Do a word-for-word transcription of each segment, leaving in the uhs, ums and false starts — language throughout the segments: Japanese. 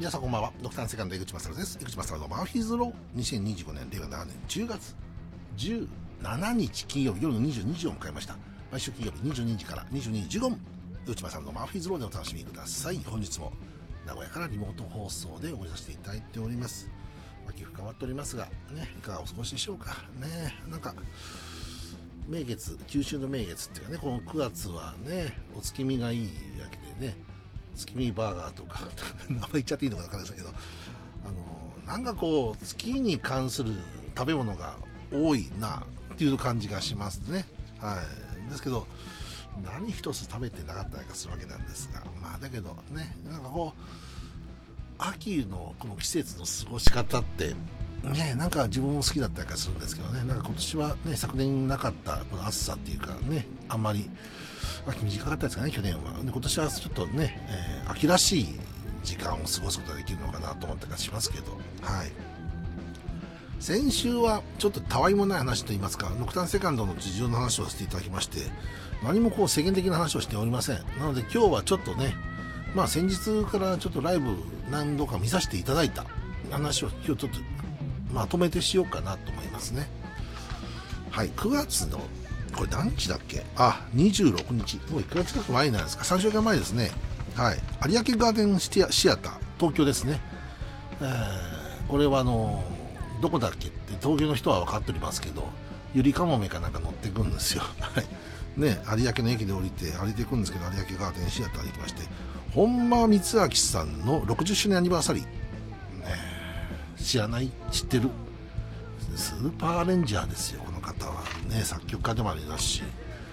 皆さんこんばんは。ドクターセカンド江口正です。江口正のマーフィーズローにせんにじゅうごねんれいわななねんじゅうがつじゅうしちにち金曜日夜のにじゅうにじを迎えました。毎週金曜日にじゅうにじからにじゅうにじじゅうごふん、江口正のマーフィーズローでお楽しみください。本日も名古屋からリモート放送で送りさせていただいております。秋深まっておりますがね、いかがお過ごしでしょうかね。なんか名月、九州の名月っていうかね、このくがつはね、お月見がいいわけでね、月見バーガーとか名前言っちゃっていいのか分からないですけど、あのなんかこう月に関する食べ物が多いなっていう感じがしますね。はい。ですけど何一つ食べてなかったりするわけなんですが、まあだけどね、なんかこう秋のこの季節の過ごし方ってね、なんか自分も好きだったりするんですけどね、なんか今年はね、昨年なかったこの暑さっていうかね、あんまり秋短かったですかね、去年は。で今年はちょっとね、えー、秋らしい時間を過ごすことができるのかなと思ったりしますけど、はい。先週はちょっとたわいもない話といいますか、ノクターンセカンドの事情の話をしていただきまして、何もこう世間的な話をしておりません。なので今日はちょっとね、まあ先日からちょっとライブ何度か見させていただいた話を今日ちょっとまとめてしようかなと思いますね。はい、くがつのこれ何日だっけ、あ、にじゅうろくにち、もういっかげつ近く前になるんですか、さんしゅうかんまえですね。はい、有明ガーデンシアシアター東京ですね。えー、これはあのどこだっけって東京の人は分かっておりますけど、ゆりかもめかなんか乗ってくんですよ。はいね、有明の駅で降りて歩いていくんですけど、有明ガーデンシアターに行きまして、本間光明さんのろくじゅっしゅうねんアニバーサリー、ね、知らない、知ってる、スーパーレンジャーですよこの方はね、作曲家でもありますし、ね、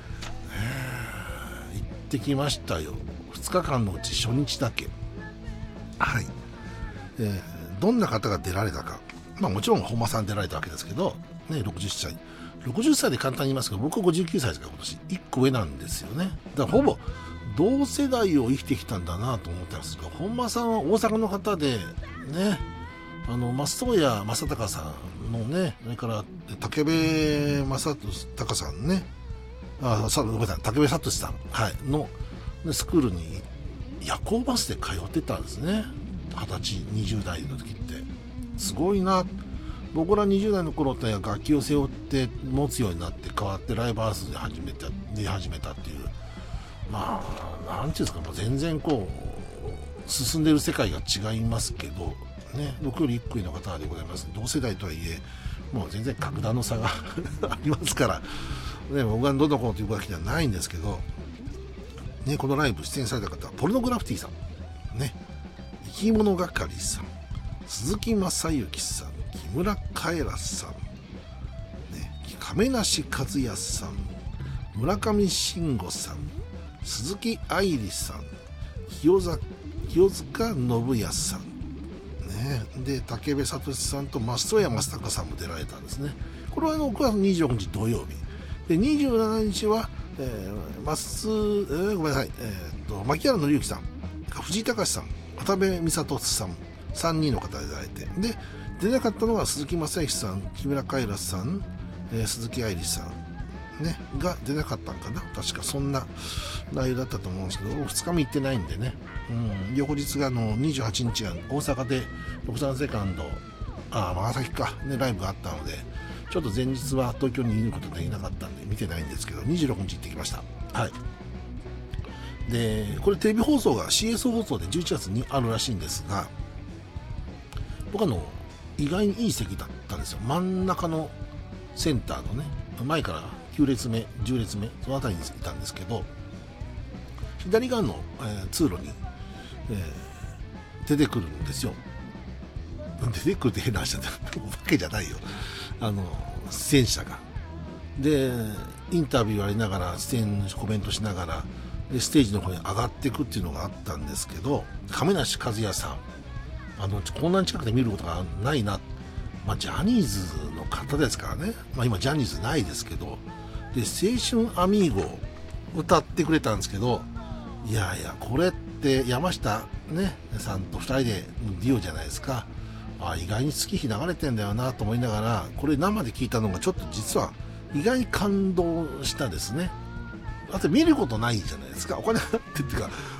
行ってきましたよ。ふつかかんのうち初日だけ。はい、えー、どんな方が出られたか、まあもちろん本間さん出られたわけですけど、ね、ろくじゅっさいろくじゅっさいで簡単に言いますけど、僕はごじゅうきゅうさいですから今年いっこ上なんですよね。だからほぼ同世代を生きてきたんだなと思ったんですが、本間さんは大阪の方でね、あの松任谷正隆さんのね、それから武部正隆さんね、あ、さごめんなさい、武部聡さん、はい、のスクールに夜行バスで通ってたんですね。はたちにじゅうだいの時ってすごいな。僕らにじゅうだいの頃って楽器を背負って持つようになって変わってライブハウスで始めた出始めたっていう、まあなんていうんですか、もう全然こう進んでる世界が違いますけどね、僕よりいっこ上の方でございます。同世代とはいえもう全然格段の差がありますから、ね、僕がどんどんこうというわけではないんですけど、ね、このライブ出演された方はポルノグラフィティさん、ね、生き物係さん、鈴木雅之さん、木村カエラさん、ね、亀梨和也さん、村上信五さん、鈴木愛理さん、清塚清塚信也さん、ね、で武部聡さんと松任谷正隆さんも出られたんですね。これはあのくがつにじゅうろくにち土曜日で、にじゅうしちにちは、えー、松、えー、ごめんなさい、えー、と牧原紀之さん、藤井隆さん、渡部美里さん、さんにんの方で出られて、で出なかったのは鈴木雅之さん、木村カエラさん、えー、鈴木愛理さん、ね、が出なかったんかな、確かそんな内容だったと思うんですけど、ふつかめ行ってないんでね、うん、翌日があのにじゅうはちにちが大阪でろくさんセカンド、あ長崎か、ね、ライブがあったので、ちょっと前日は東京にいることできなかったんで見てないんですけど、にじゅうろくにち行ってきました。はい。でこれテレビ放送が シーエス 放送でじゅういちがつにあるらしいんですが、僕あの意外にいい席だったんですよ。真ん中のセンターのね、前からきゅうれつめじゅうれつめそのあたりにいたんですけど、左側の、えー、通路に、えー、出てくるんですよ。出てくるって変な話だったわけじゃないよ、あの出演者が。でインタビューありながら出演コメントしながらでステージの方に上がっていくっていうのがあったんですけど、亀梨和也さん、あのこんなに近くで見ることがないな、まあ、ジャニーズの方ですからね、まあ、今ジャニーズないですけど、で青春アミーゴを歌ってくれたんですけど、いやいやこれって山下、ね、さんとふたりでデュオじゃないですか。あ、意外に月日流れてんだよなと思いながら、これ生で聞いたのがちょっと実は意外に感動したですね。だって見ることないじゃないですか。お金払ってっていうか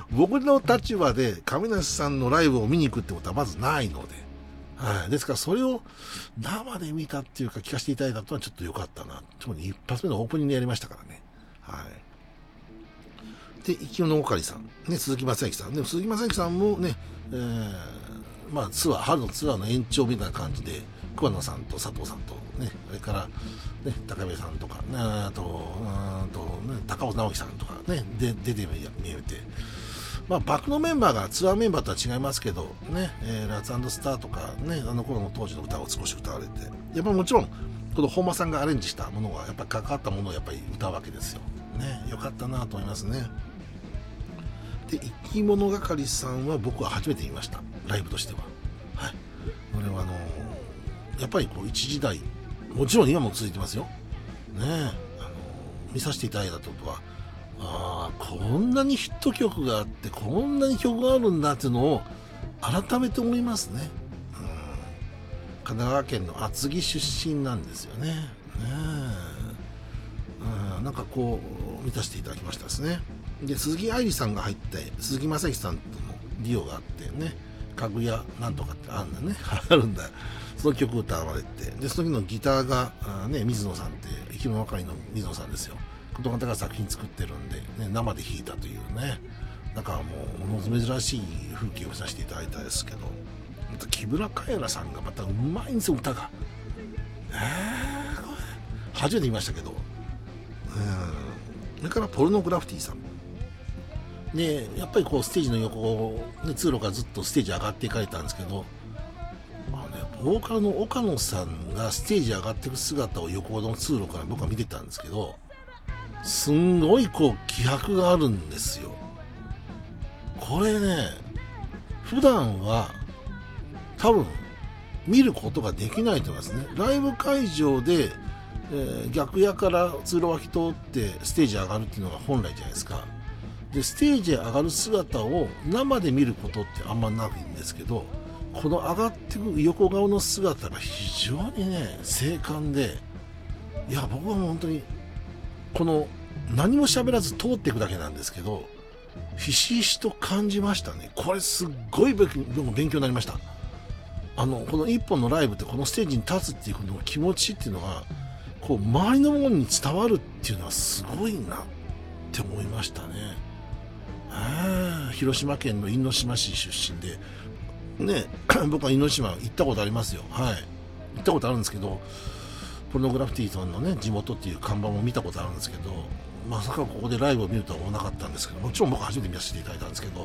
僕の立場で亀梨さんのライブを見に行くってことはまずないので、はい。ですからそれを生で見たっていうか聞かせていただいたのはちょっと良かったな。特に一発目のオープニングでやりましたからね。はい。で、生きのおかりさん、ね、鈴木正幸さん。でも鈴木正幸さんもね、えー、まあツアー、春のツアーの延長みたいな感じで、桑野さんと佐藤さんとね、それから、ね、高部さんとか、ね、あと、あとね、高尾直樹さんとかね、で出て見えて、まあ、バックのメンバーがツアーメンバーとは違いますけど、ね、えー、ラッツ&スターとか、ね、あの頃の当時の歌を少し歌われて、やっぱりもちろん、この本間さんがアレンジしたものが、やっぱり関わったものをやっぱり歌うわけですよ。ね、よかったなと思いますね。で、生き物係さんは僕は初めて見ました。ライブとしては。はい。これはあのー、やっぱりこう一時代、もちろん今も続いてますよ。ねえ、あのー、見させていただいたことは、ああ、こんなにヒット曲があって、こんなに曲があるんだっていうのを改めて思いますね。うん、神奈川県の厚木出身なんですよね。ねえ、うん、なんかこう見させていただきましたですね。で、鈴木愛理さんが入って、鈴木正樹さんとのデュオがあってね、かぐやなんとかってあるんだね、あるんだ。その曲を歌われて、で、その時のギターが、あね、水野さんって、生き物係の水野さんですよ。この方が作品作ってるんで、ね、生で弾いたというね、なんかもう、ものすごい珍しい風景を見させていただいたですけど、また木村カエラさんがまたうまいんですよ、歌が。えー、これ初めて見ましたけど、うん。それからポルノグラフィティさん。で、やっぱりこうステージの横、ね、通路からずっとステージ上がっていかれたんですけど、あのね、ボーカルの岡野さんがステージ上がっていく姿を横の通路から僕は見てたんですけど、すんごいこう気迫があるんですよ。これね、普段は多分見ることができないと思いますね。ライブ会場で、えー、逆屋から通路脇通ってステージ上がるっていうのが本来じゃないですか。で、ステージへ上がる姿を生で見ることってあんまないんですけど、この上がってく横顔の姿が非常にね、精悍で、いや、僕はもう本当にこの何も喋らず通っていくだけなんですけど、ひしひしと感じましたね。これすっごい勉強になりました。あのこの一本のライブって、このステージに立つっていうこの気持ちっていうのがこう周りのものに伝わるっていうのはすごいなって思いましたね。あ、広島県の因島市出身でね、僕は因島行ったことありますよ。はい、行ったことあるんですけど、ポルノグラフィティさんのね、地元っていう看板も見たことあるんですけど、まさかここでライブを見るとは思わなかったんですけど、もちろん僕は初めて見させていただいたんですけど、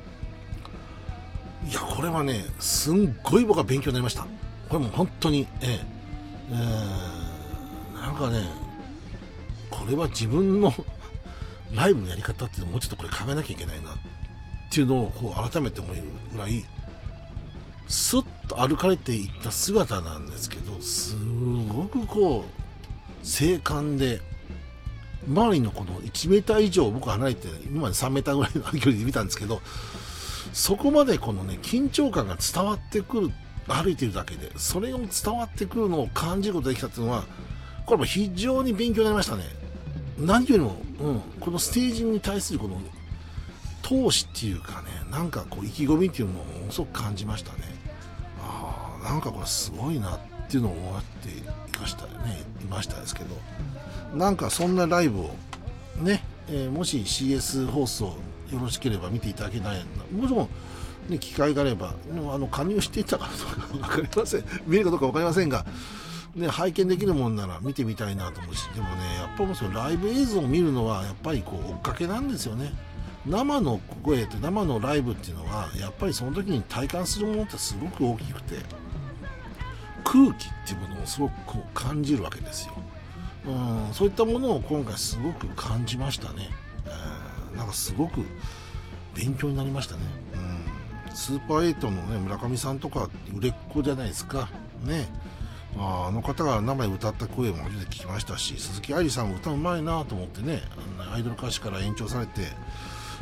いや、これはね、すんごい僕は勉強になりました。これも本当に、えええー、なんかね、これは自分のライブのやり方っていうのをもうちょっとこれ考えなきゃいけないなっていうのをこう改めて思えるぐらい、スッと歩かれていった姿なんですけど、すごくこう精悍で、周りのこのいちメーター以上僕離れて、今までさんメーターぐらいの距離で見たんですけど、そこまでこのね、緊張感が伝わってくる、歩いてるだけでそれを伝わってくるのを感じることができたっていうのは、これも非常に勉強になりましたね。何よりも、うん、このステージに対するこの闘志っていうかね、なんかこう意気込みっていうのをものすごく感じましたね。ああ、なんかこれすごいなっていうのを思っていましたね、いましたですけど、なんかそんなライブをね、えー、もし シーエス 放送よろしければ見ていただけないな、もちろん、ね、機会があれば、あの加入していたかどうか分かりません、見えるかどうか分かりませんが、ね、拝見できるもんなら見てみたいなと思うし、でもね、やっぱりそのライブ映像を見るのはやっぱりこう追っかけなんですよね。生の声と生のライブっていうのはやっぱりその時に体感するものってすごく大きくて、空気っていうものをすごくこう感じるわけですよ。うん、そういったものを今回すごく感じましたね。えー、なんかすごく勉強になりましたね。うん、スーパーエイトのね、村上さんとか売れっ子じゃないですかね。あ, あの方が生で歌った声も初めて聞きましたし、鈴木愛理さんも歌うまいなと思ってね、アイドル歌手から延長されて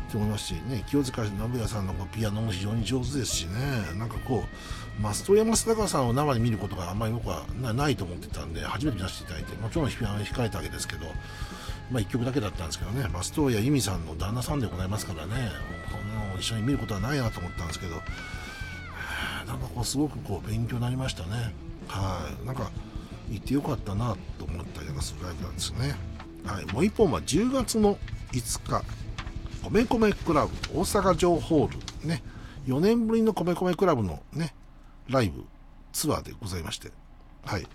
って思いますしね、清塚信也さんのピアノも非常に上手ですしね、なんかこう松任谷正隆さんを生で見ることがあんまり僕はないと思ってたんで、初めて見させていただいて、もちろん控えたわけですけど、まあ、いっきょくだけだったんですけどね、松任谷由実さんの旦那さんでございますからね、この一緒に見ることはないなと思ったんですけど、なんかこうすごくこう勉強になりましたね。はい、なんか行ってよかったなと思ったようなするライブなんですね。はい、もう一本はじゅうがつのいつか、米米クラブ大阪城ホールね、よねんぶりの米米クラブのねライブツアーでございまして、はい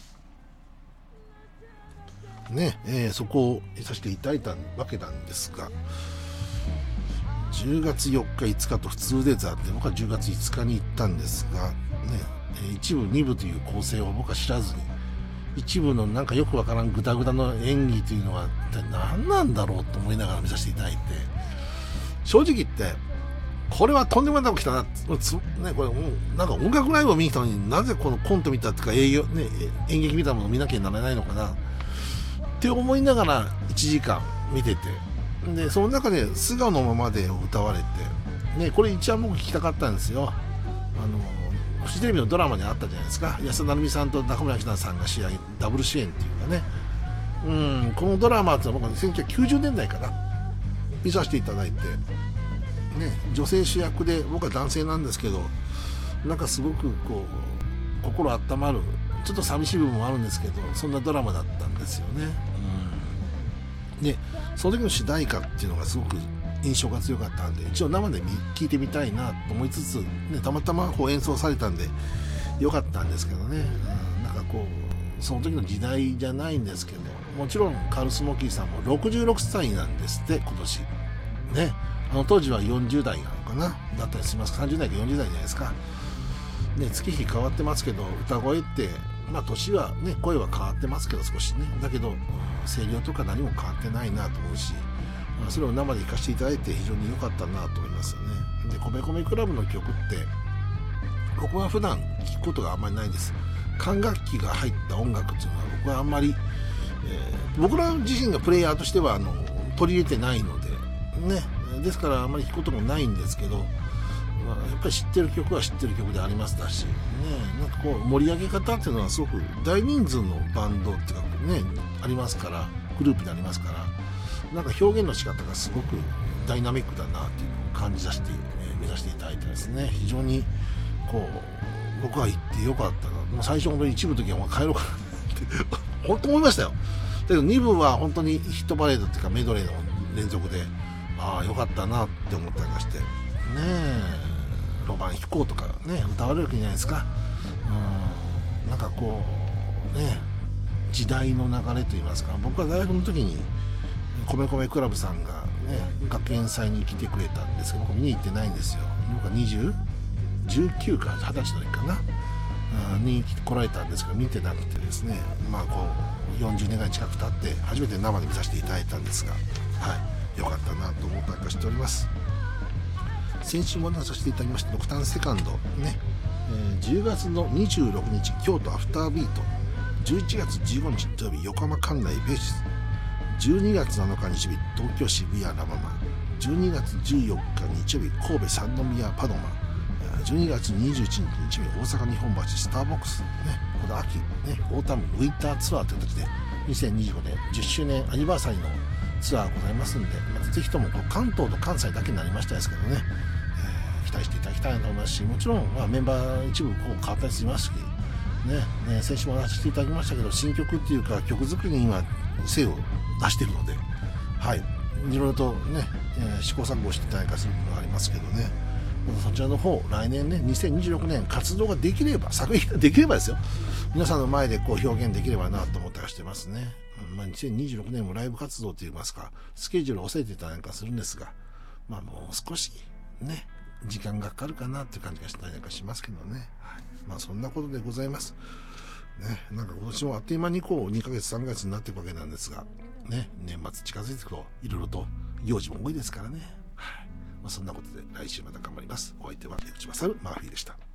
ね、えー、そこをさせていただいたわけなんですが、じゅうがつよっかいつかと普通でザーって僕はじゅうがついつかに行ったんですがね、えー、いち部に部という構成を僕は知らずに、一部のなんかよくわからんグダグダの演技というのは一体何なんだろうと思いながら見させていただいて、正直言ってこれはとんでもないこと来たな、ね、これなんか音楽ライブを見に来たのになぜこのコント見たっていうか営業、ね、演劇見たものを見なきゃならないのかなって思いながらいちじかん見てて、でその中で素顔のままでを歌われて、ね、これ一番僕聞きたかったんですよ。あのフジテレビのドラマにあったじゃないですか、安田成美さんと中村明菜さんが試合ダブル主演っていうかね、うんこのドラマって僕はせんきゅうひゃくきゅうじゅうねんだいかな見させていただいて、ね、女性主役で僕は男性なんですけど、なんかすごくこう心温まる、ちょっと寂しい部分もあるんですけど、そんなドラマだったんですよね。うん、でその時の主題歌っていうのがすごく印象が強かったんで、一応生で聴いてみたいなと思いつつ、ね、たまたまこう演奏されたんでよかったんですけどね、うん、なんかこうその時の時代じゃないんですけど、もちろんカール・スモーキーさんもろくじゅうろくさいなんですって今年ね。あの当時はよんじゅうだいなのかなだったりします。さんじゅうだいかよんじゅうだいじゃないですかね。月日変わってますけど、歌声ってまあ年はね、声は変わってますけど少しね、だけど声量とか何も変わってないなと思うし、まあ、それを生で聴かせていただいて非常に良かったなと思いますよね。で米米クラブの曲って僕は普段聴くことがあんまりないんです。管楽器が入った音楽っていうのは僕はあんまり、えー、僕ら自身がプレイヤーとしてはあの取り入れてないのでね、ですからあんまり弾くこともないんですけど、まあ、やっぱり知ってる曲は知ってる曲でありますだし、ね、なんかこう盛り上げ方っていうのはすごく大人数のバンドっていうかねありますから、グループになりますから、なんか表現の仕方がすごくダイナミックだなっていうのを感じさせて、えー、目指していただいてですね、非常にこう僕は行ってよかったな。もう最初本当に一部の時はもう帰ろうかなって本当思いましたよ。だけどに部は本当にヒットパレードっていうかメドレーの連続で、ああよかったなって思ったりましてね、えロマン飛行とかね歌われるわけじゃないですか。うん、なんかこうね時代の流れといいますか、僕は大学の時に米米クラブさんがね学園祭に来てくれたんですけど、僕見に行ってないんですよ。僕はにじゅう、じゅうきゅうかはたちの時かなに来られたんですけど見てなくてですね、まあこうよんじゅうねんぐらい近く経って初めて生で見させていただいたんですが、はいよかったなと思ったりはしております。先週も出させていただきましたドクターセカンドね、えー、じゅうがつのにじゅうろくにち京都アフタービート、じゅういちがつじゅうごにち土曜日横浜関内ベーシス、じゅうにがつなのか日曜日東京渋谷ラママ、じゅうにがつじゅうよっか日曜日神戸三宮パドマ、じゅうにがつにじゅういちにち日曜日大阪日本橋スターボックス、ね、この秋、ね、オータムウィンターツアーという形でにせんにじゅうごねんじゅっしゅうねんアニバーサリーのツアーございますんで、またぜひともこう関東と関西だけになりましたですけどね、えー、期待していただきたいと思いますし、もちろん、まあ、メンバー一部こう変わったりしますし、ねね、先週もお話ししていただきましたけど新曲っていうか曲作りに今精を出しているので、はい、いろいろとね、えー、試行錯誤していただいたりするのがありますけどね、そちらの方来年ねにせんにじゅうろくねん活動ができれば、作品ができればですよ、皆さんの前でこう表現できればなと思ったりしてますね。まあ、にせんにじゅうろくねんもライブ活動といいますかスケジュールを抑えていたなんかするんですが、まあもう少しね時間がかかるかなっていう感じがしたりなんかしますけどね、はい、まあそんなことでございますね。なんか今年もあっという間にこうにかげつさんかげつになっていくわけなんですがね、年末近づいていくといろいろと行事も多いですからね、はい、まあ、そんなことで来週また頑張ります。お相手は江口勝マーフィーでした。